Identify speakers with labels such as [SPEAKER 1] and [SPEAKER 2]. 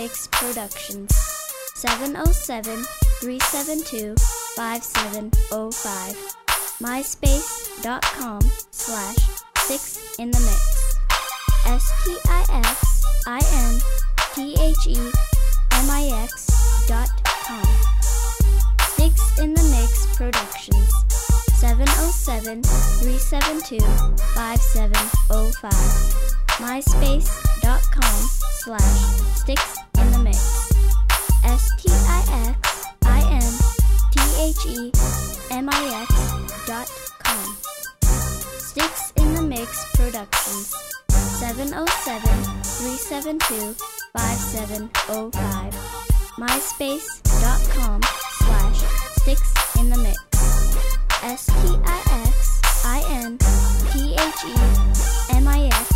[SPEAKER 1] Mix Productions. 707-372-5705. MySpace.com/SticksInTheMix. SticksInTheMix.com. Sticks in the Mix Productions. 707-372-5705. MySpace.com/SticksInTheMix. SticksInTheMix.com. Sticks in the Mix Productions. 707-372-5705. MySpace.com/SticksInTheMix. SticksInTheMix.